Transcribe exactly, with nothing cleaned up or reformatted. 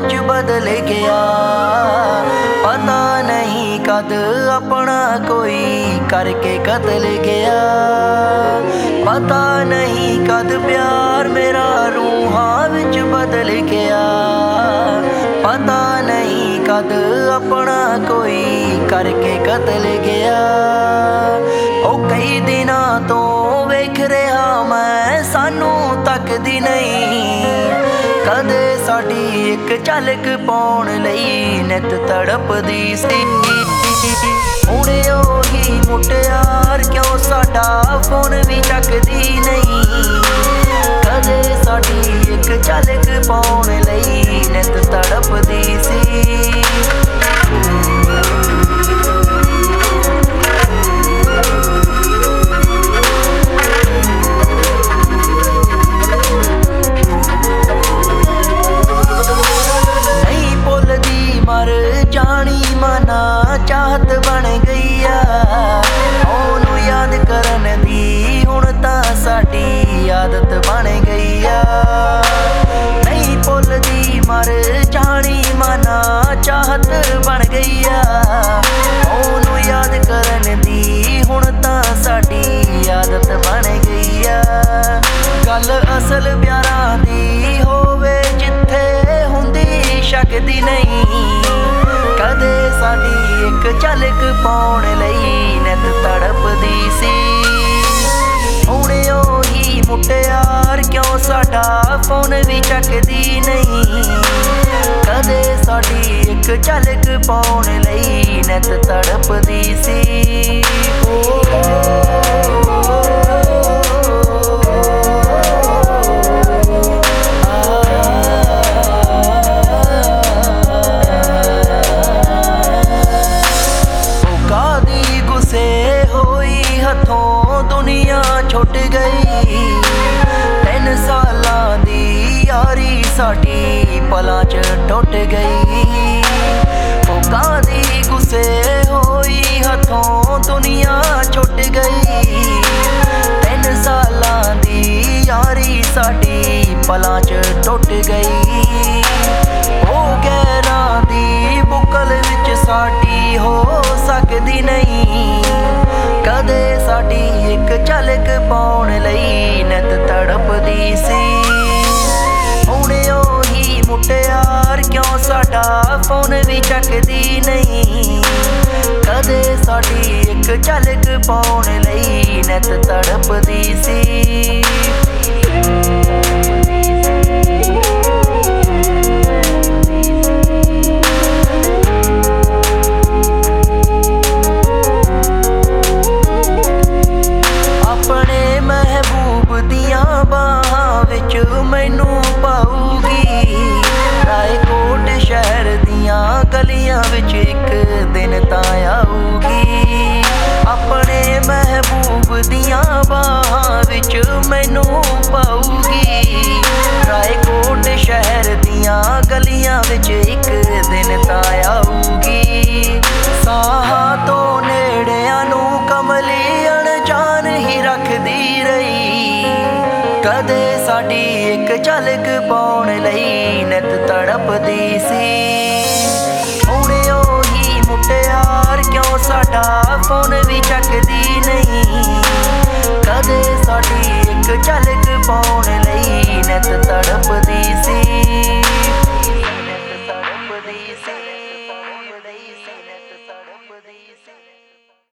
विच बदल गया। पता नहीं कद अपना कोई करके कतल गया। पता नहीं कद प्यार मेरा रूहां विच बदल गया। पता नहीं कद अपना कोई करके कतल गया। ओ कई दिनां तो वेख रहा मैं सानू तकदी नहीं। कदे साडी एक झलक पाउण लई नित तड़पदी सी। हुणे ओही मुटियार क्यों साडा फोन भी चकदी नहीं। कदे साडी एक झलक पाउण लई नित तड़पदी सी। चाहत बन गई ओनू याद करन दी हुण तां साडी आदत बन गई। नहीं भुलदी मर जानी मना चाहत बन गई। ओनू याद करन दी हुण तां साडी आदत बन गई। गल असल प्यारां दी होवे जिथे हुंदी शकदी नहीं। कदे साडी एक झलक पाउण लई नित तड़पदी सी। हुणे ओही मुटियार क्यों साडा फोन भी चकदी नहीं। कदे साडी एक झलक पाउण लई नित तड़पदी सी। दुनिया छुट गई तीन सालां दी यारी साडी पलां च टुट गई। ओ कादी गुस्से होई हथों दुनिया छुट गई। तीन सालां दी यारी साडी पलां च टुट गई। ओ गैरां दी बुकल विच साडी हो सकदी नहीं। कदे साडी एक झलक पाउण लई नित तड़पदी सी। हुणे ओही मुटियार क्यों साडा फोन भी चकदी नहीं। कदे साडी एक झलक पाउण लई नित तड़पदी सी। मैनू पाऊगी रायकोट शहर दियां गलियां विच एक दिन तां आऊगी। अपने महबूब दियां बाहां विच मैनू पाऊगी। रायकोट शहर दियां गलियां विच एक दिन तां आऊगी। साहां तो नेड़ियां नू कमली अणजान ही रखदी रही। कदे साडी एक झलक पाउण लई नित तड़पदी सी।